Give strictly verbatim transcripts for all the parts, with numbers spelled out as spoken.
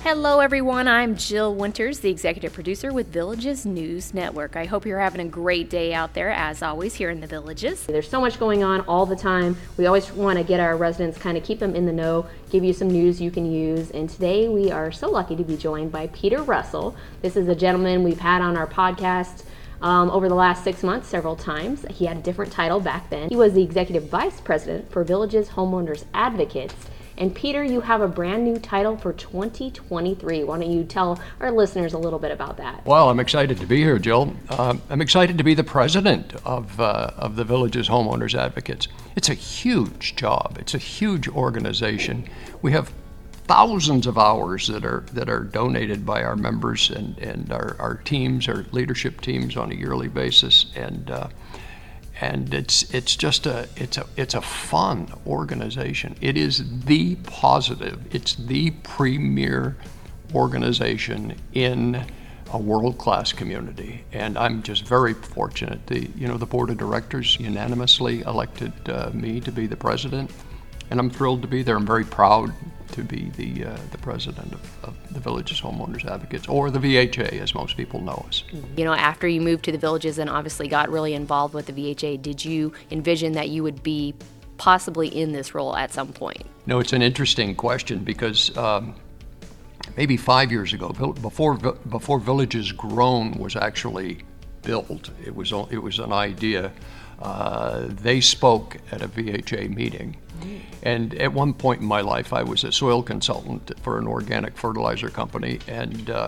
Hello, everyone. I'm Jill Winters, the executive producer with Villages News Network. I hope you're having a great day out there, as always, here in the Villages. There's so much going on all the time. We always want to get our residents, kind of keep them in the know, give you some news you can use. And today we are so lucky to be joined by Peter Russell. This is a gentleman we've had on our podcast um, over the last six months several times. He had a different title back then. He was the executive vice president for Villages Homeowners Advocates. And Peter, you have a brand new title for twenty twenty-three. Why don't you tell our listeners a little bit about that? Well, I'm excited to be here, Jill. Uh, I'm excited to be the president of uh, of the Villages Homeowners Advocates. It's a huge job. It's a huge organization. We have thousands of hours that are that are donated by our members and, and our, our teams, our leadership teams on a yearly basis. And uh, And it's it's just a it's a it's a fun organization. It is the positive. It's the premier organization in a world-class community, and I'm just very fortunate. The you know the board of directors unanimously elected uh, me to be the president, and I'm thrilled to be there. I'm very proud to be the uh, the president of, of the Villages Homeowners Advocates, or the V H A, as most people know us. You know, after you moved to the Villages and obviously got really involved with the V H A, did you envision that you would be possibly in this role at some point? No, it's an interesting question because um, maybe five years ago, before before Villages Grown was actually built, it was it was an idea. Uh, they spoke at a V H A meeting. And at one point in my life, I was a soil consultant for an organic fertilizer company, and uh,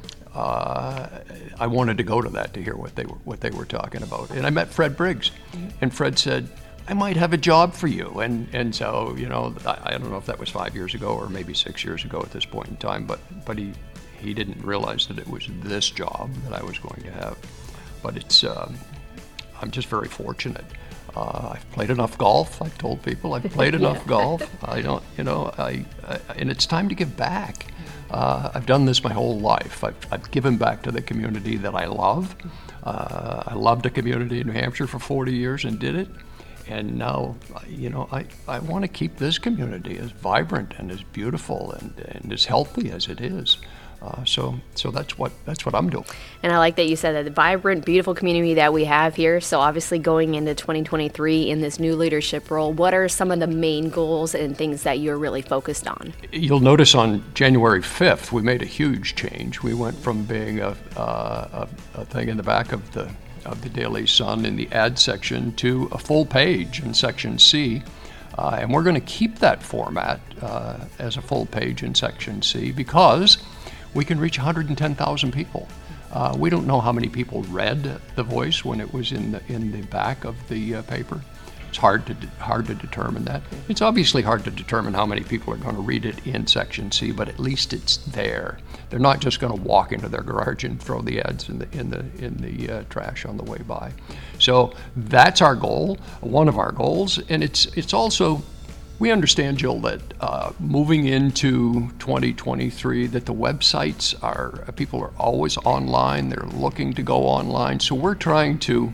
uh, I wanted to go to that to hear what they were what they were talking about. And I met Fred Briggs, and Fred said, "I might have a job for you." And and so you know, I, I don't know if that was five years ago or maybe six years ago at this point in time, but but he he didn't realize that it was this job that I was going to have. But it's um, I'm just very fortunate. Uh, I've played enough golf. I've told people I've played yeah. enough golf. I don't, you know, I, I and it's time to give back. Uh, I've done this my whole life. I've, I've given back to the community that I love. Uh, I loved a community in New Hampshire for forty years and did it. And now, you know, I, I want to keep this community as vibrant and as beautiful and, and as healthy as it is. Uh, so, so that's what that's what I'm doing. And I like that you said that the vibrant, beautiful community that we have here. So obviously going into twenty twenty-three in this new leadership role, what are some of the main goals and things that you're really focused on? You'll notice on January fifth, we made a huge change. We went from being a, uh, a, a thing in the back of the of the Daily Sun in the ad section to a full page in Section C. Uh, and we're going to keep that format uh, as a full page in Section C because we can reach one hundred ten thousand people. Uh, we don't know how many people read The Voice when it was in the in the back of the uh, paper. It's hard to de- hard to determine that. It's obviously hard to determine how many people are going to read it in Section C, but at least it's there. They're not just going to walk into their garage and throw the ads in the in the in the uh, trash on the way by. So that's our goal, one of our goals, and it's it's also. We understand, Jill, that uh, moving into twenty twenty-three, that the websites are, people are always online, they're looking to go online. So we're trying to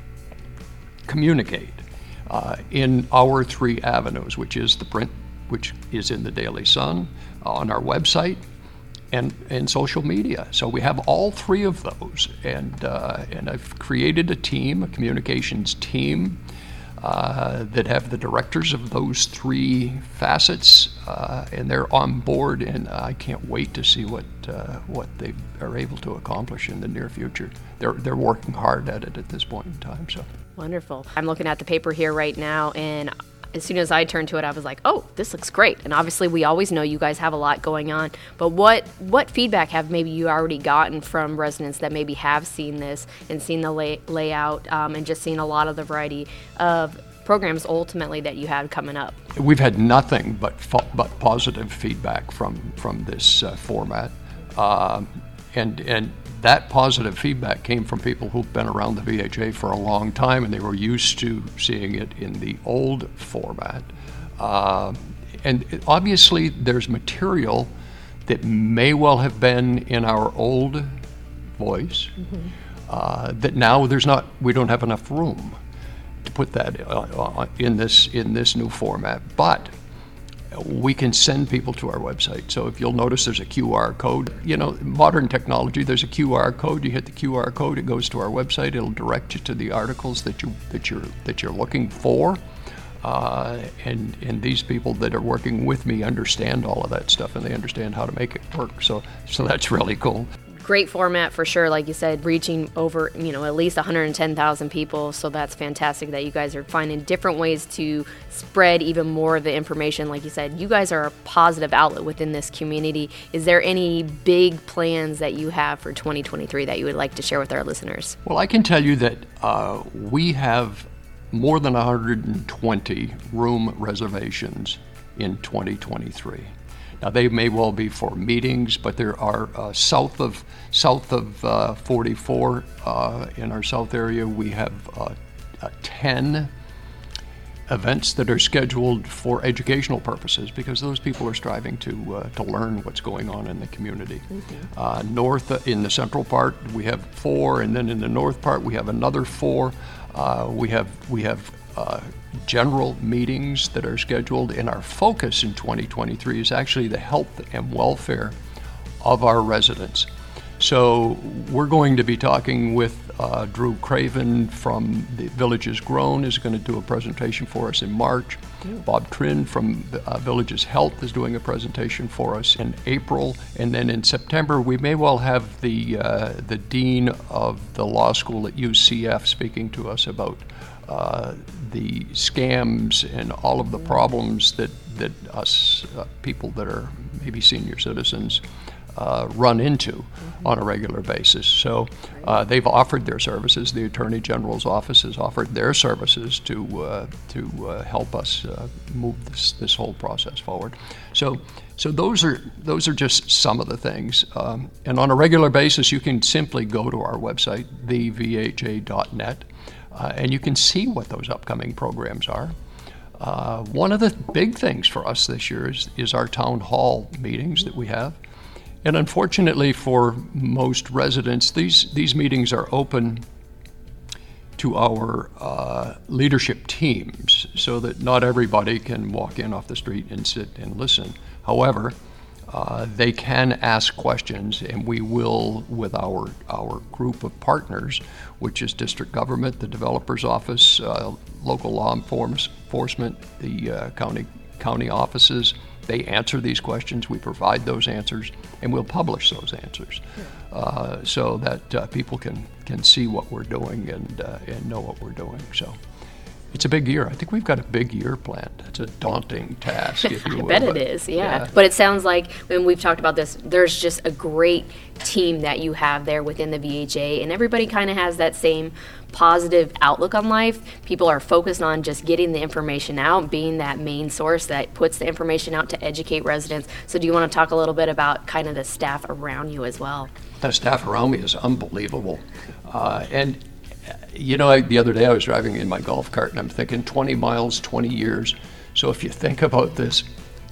communicate uh, in our three avenues, which is the print, which is in the Daily Sun, on our website, and, and social media. So we have all three of those. And, uh, and I've created a team, a communications team, Uh, that have the directors of those three facets, uh, and they're on board, and I can't wait to see what uh, what they are able to accomplish in the near future. They're they're working hard at it at this point in time. So wonderful. I'm looking at the paper here right now, and as soon as I turned to it, I was like, oh, this looks great. And obviously we always know you guys have a lot going on, but what what feedback have maybe you already gotten from residents that maybe have seen this and seen the lay, layout um, and just seen a lot of the variety of programs ultimately that you have coming up? We've had nothing but fo- but positive feedback from from this uh, format, uh, and and that positive feedback came from people who've been around the V H A for a long time, and they were used to seeing it in the old format. Uh, and it, obviously, there's material that may well have been in our old Voice mm-hmm. uh, that now there's not. We don't have enough room to put that uh, in this in this new format. But we can send people to our website. So if you'll notice there's a Q R code, you know, modern technology, there's a Q R code. You hit the Q R code, it goes to our website. It'll direct you to the articles that you that you're that you're looking for. Uh, and and these people that are working with me understand all of that stuff, and they understand how to make it work. So so that's really cool. Great format for sure, like you said, reaching over, you know, at least one hundred ten thousand people. So that's fantastic that you guys are finding different ways to spread even more of the information. Like you said, you guys are a positive outlet within this community. Is there any big plans that you have for twenty twenty-three that you would like to share with our listeners? Well, I can tell you that uh, we have more than one hundred twenty room reservations in twenty twenty-three. Now, they may well be for meetings, but there are uh, south of south of uh, forty-four uh, in our south area. We have uh, uh, ten events that are scheduled for educational purposes, because those people are striving to uh, to learn what's going on in the community. Mm-hmm. Uh, north uh, in the central part, we have four, and then in the north part, we have another four. Uh, we have we have. Uh, general meetings that are scheduled, and our focus in twenty twenty-three is actually the health and welfare of our residents. So we're going to be talking with uh, Drew Craven from the Villages Grown is going to do a presentation for us in March. Ooh. Bob Trin from uh, Villages Health is doing a presentation for us in April, and then in September we may well have the uh, the dean of the law school at U C F speaking to us about Uh, the scams and all of the problems that, that us uh, people that are maybe senior citizens uh, run into mm-hmm. on a regular basis. So uh, they've offered their services. The Attorney General's office has offered their services to uh, to uh, help us uh, move this, this whole process forward. So so those are those are just some of the things. Um, and on a regular basis, you can simply go to our website, the v h a dot net. Uh, and you can see what those upcoming programs are. Uh, one of the big things for us this year is, is our town hall meetings that we have. And unfortunately for most residents, these, these meetings are open to our uh, leadership teams, so that not everybody can walk in off the street and sit and listen. However, Uh, they can ask questions, and we will, with our our group of partners, which is district government, the developer's office, uh, local law enforcement, the uh, county county offices. They answer these questions. We provide those answers, and we'll publish those answers, uh, so that uh, people can can see what we're doing and uh, and know what we're doing. So. It's a big year. I think we've got a big year planned. It's a daunting task, if you will. I bet it is, yeah. yeah. But it sounds like, when we've talked about this, there's just a great team that you have there within the V H A, and everybody kind of has that same positive outlook on life. People are focused on just getting the information out, being that main source that puts the information out to educate residents. So do you want to talk a little bit about kind of the staff around you as well? The staff around me is unbelievable. Uh, and You know, I, the other day I was driving in my golf cart, and I'm thinking twenty miles, twenty years. So if you think about this,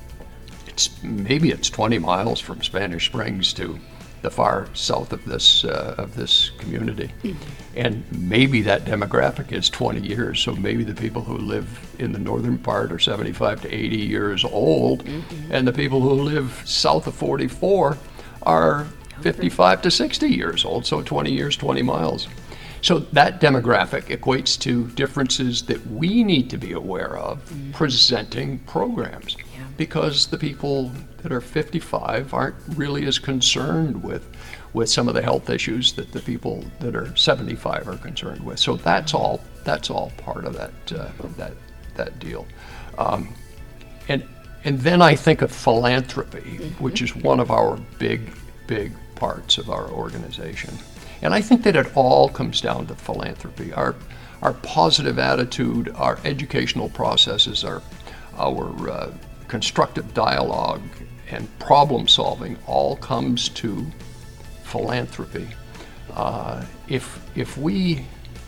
it's maybe it's twenty miles from Spanish Springs to the far south of this uh, of this community, mm-hmm. and maybe that demographic is twenty years. So maybe the people who live in the northern part are seventy-five to eighty years old, mm-hmm. and the people who live south of forty-four are fifty-five to sixty years old. So twenty years, twenty miles. So that demographic equates to differences that we need to be aware of mm-hmm. presenting programs, yeah. because the people that are fifty-five aren't really as concerned with with some of the health issues that the people that are seventy-five are concerned with. So that's all that's all part of that uh, that that deal. Um, and and then I think of philanthropy, mm-hmm. which is one of our big big parts of our organization. And I think that it all comes down to philanthropy. Our our positive attitude, our educational processes, our our uh, constructive dialogue and problem solving all comes to philanthropy. Uh, if if we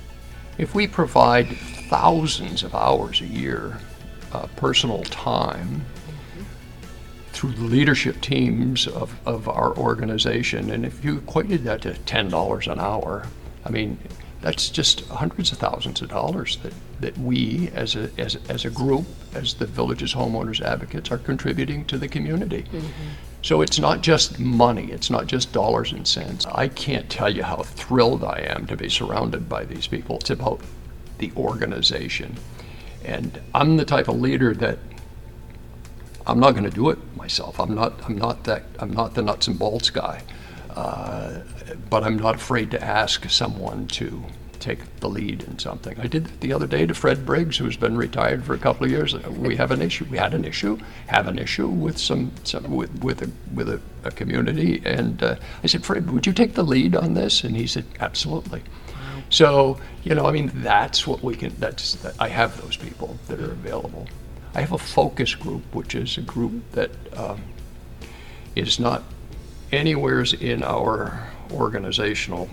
if we provide thousands of hours a year, uh, personal time, through the leadership teams of, of our organization, and if you equated that to ten dollars an hour, I mean, that's just hundreds of thousands of dollars that, that we as a, as, as a group, as the Village's homeowners advocates, are contributing to the community. Mm-hmm. So it's not just money, it's not just dollars and cents. I can't tell you how thrilled I am to be surrounded by these people. It's about the organization. And I'm the type of leader that I'm not going to do it myself. I'm not. I'm not that. I'm not the nuts and bolts guy. Uh, but I'm not afraid to ask someone to take the lead in something. I did that the other day to Fred Briggs, who's been retired for a couple of years. We have an issue. We had an issue. Have an issue with some, some with with a with a, a community. And uh, I said, Fred, would you take the lead on this? And he said, absolutely. Wow. So you know, I mean, that's what we can. That's that I have those people that are available. I have a focus group, which is a group that um, is not anywhere in our organizational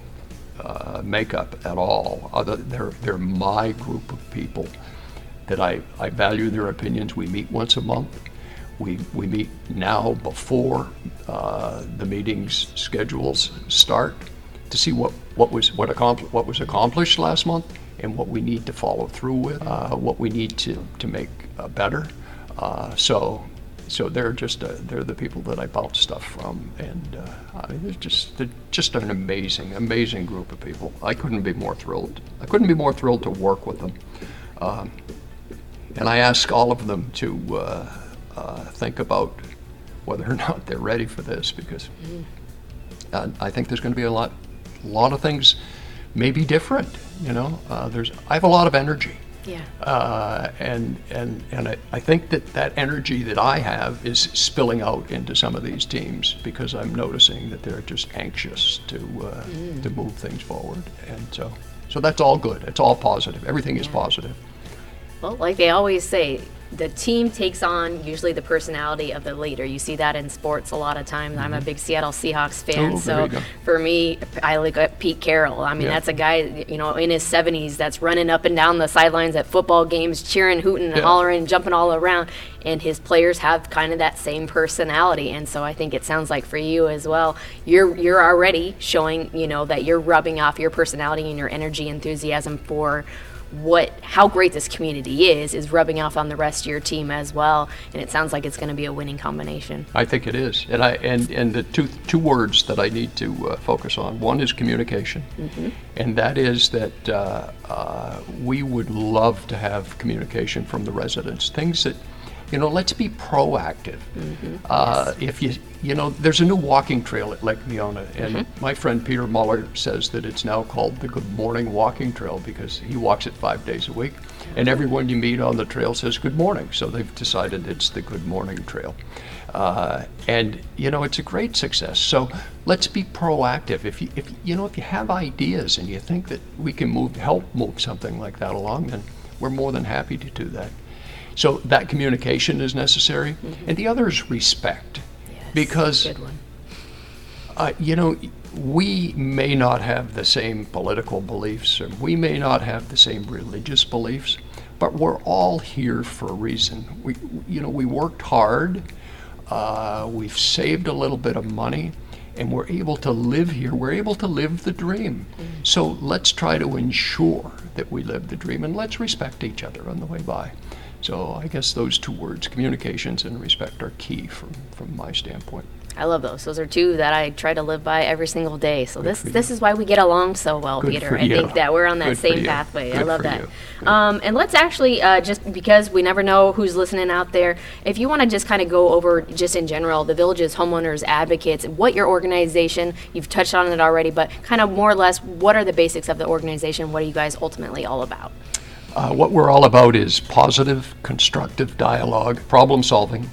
uh, makeup at all. Other, they're, they're my group of people that I, I value their opinions. We meet once a month. We, we meet now before uh, the meetings schedules start to see what, what, was, what, accompli- what was accomplished last month and what we need to follow through with, uh, what we need to, to make uh, better. Uh, so so they're just uh, they're the people that I bounce stuff from, and uh, I mean, they're just they're just an amazing, amazing group of people. I couldn't be more thrilled. I couldn't be more thrilled to work with them. Um, and I ask all of them to uh, uh, think about whether or not they're ready for this, because uh, I think there's going to be a lot, a lot of things maybe different. You know, uh, there's I have a lot of energy. Yeah. Uh, and and and I, I think that that energy that I have is spilling out into some of these teams, because I'm noticing that they're just anxious to uh, mm. to move things forward, and so so that's all good. It's all positive. Everything is positive. Well, like they always say, the team takes on usually the personality of the leader. You see that in sports a lot of times. Mm-hmm. I'm a big Seattle Seahawks fan, oh, so for me, I look at Pete Carroll. I mean, yeah. that's a guy, you know, in his seventies that's running up and down the sidelines at football games, cheering, hooting, and yeah. hollering, jumping all around. And his players have kind of that same personality. And so I think it sounds like for you as well, you're you're already showing, you know, that you're rubbing off your personality and your energy, enthusiasm for what how great this community is is rubbing off on the rest of your team as well, and it sounds like it's going to be a winning combination. I think it is, and I and and the two two words that I need to uh, focus on. One is communication, mm-hmm. and that is that uh, uh, we would love to have communication from the residents. Things that, you know, let's be proactive. Mm-hmm. Uh, yes. If you, you know, there's a new walking trail at Lake Meona, and mm-hmm. my friend Peter Muller says that it's now called the Good Morning Walking Trail because he walks it five days a week, mm-hmm. and everyone you meet on the trail says good morning, so they've decided it's the Good Morning Trail. Uh, and, you know, it's a great success. So let's be proactive. If you, if you know, if you have ideas and you think that we can move, help move something like that along, then we're more than happy to do that. So that communication is necessary, mm-hmm. and the other is respect, yes, because good one. Uh, you know, we may not have the same political beliefs, or we may not have the same religious beliefs, but we're all here for a reason. We, you know, we worked hard, uh, we've saved a little bit of money, and we're able to live here. We're able to live the dream. Mm-hmm. So let's try to ensure that we live the dream, and let's respect each other on the way by. So I guess those two words, communications and respect, are key from, from my standpoint. I love those. Those are two that I try to live by every single day. So Good this this is why we get along so well, Good Peter. for I you. think that we're on that Good same for you. pathway. Good I love for that. you. Um, and let's actually, uh, just because we never know who's listening out there, if you want to just kind of go over, just in general, the Village's Homeowners Advocates, what your organization, you've touched on it already, but kind of more or less, what are the basics of the organization? What are you guys ultimately all about? Uh, what we're all about is positive, constructive dialogue, problem solving,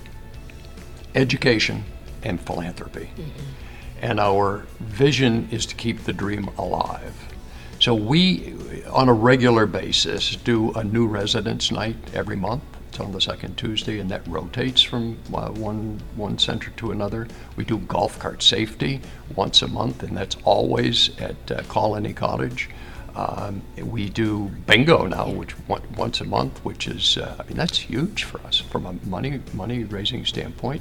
education, and philanthropy. Mm-hmm. And our vision is to keep the dream alive. So we, on a regular basis, do a new residence night every month. It's on the second Tuesday, and that rotates from uh, one one center to another. We do golf cart safety once a month, and that's always at uh, Colony Cottage. Um, we do bingo now, which one, once a month, which is, uh, I mean, that's huge for us from a money money raising standpoint.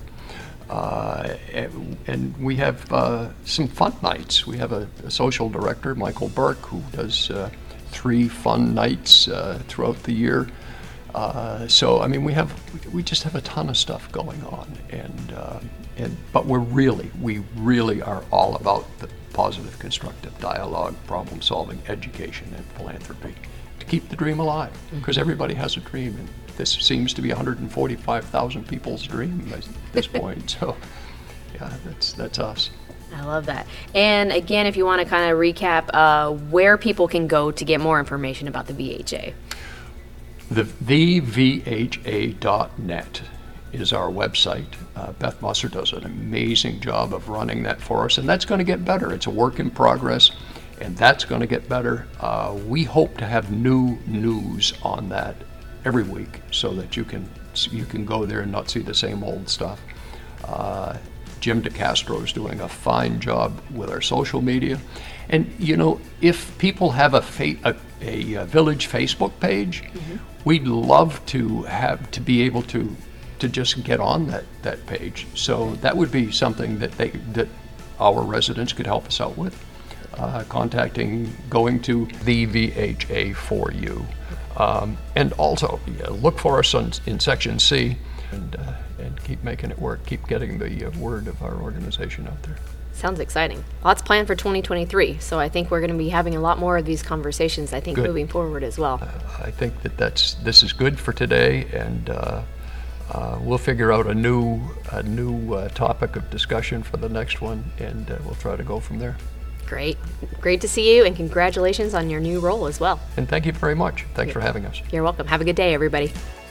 Uh, and, and we have uh, some fun nights. We have a, a social director, Michael Burke, who does uh, three fun nights uh, throughout the year. Uh, so I mean, we have we just have a ton of stuff going on, and uh, and but we're really we really are all about the positive, constructive dialogue, problem solving, education, and philanthropy to keep the dream alive, because everybody has a dream, and this seems to be one hundred forty-five thousand people's dream at this point. So yeah, that's that's us. I love that. And again, if you want to kind of recap uh, where people can go to get more information about the V H A. The, the V H A dot net is our website. Uh, Beth Musser does an amazing job of running that for us, and that's going to get better. It's a work in progress, and that's going to get better. Uh, we hope to have new news on that every week, so that you can you can go there and not see the same old stuff. Uh, Jim DeCastro is doing a fine job with our social media, and you know, if people have a fa- a, a, a village Facebook page, mm-hmm. we'd love to have to be able to to just get on that, that page. So that would be something that they that our residents could help us out with. Uh, contacting, going to the V H A for you, um, and also yeah, look for us on, in Section C, and uh, and keep making it work. Keep getting the uh, word of our organization out there. Sounds exciting. Lots planned for twenty twenty-three, so I think we're going to be having a lot more of these conversations, I think, good. moving forward as well. Uh, I think that that's this is good for today, and uh, uh, we'll figure out a new a new uh, topic of discussion for the next one, and uh, we'll try to go from there. Great. Great to see you, and congratulations on your new role as well. And thank you very much. Thanks for having us. You're welcome. Have a good day, everybody.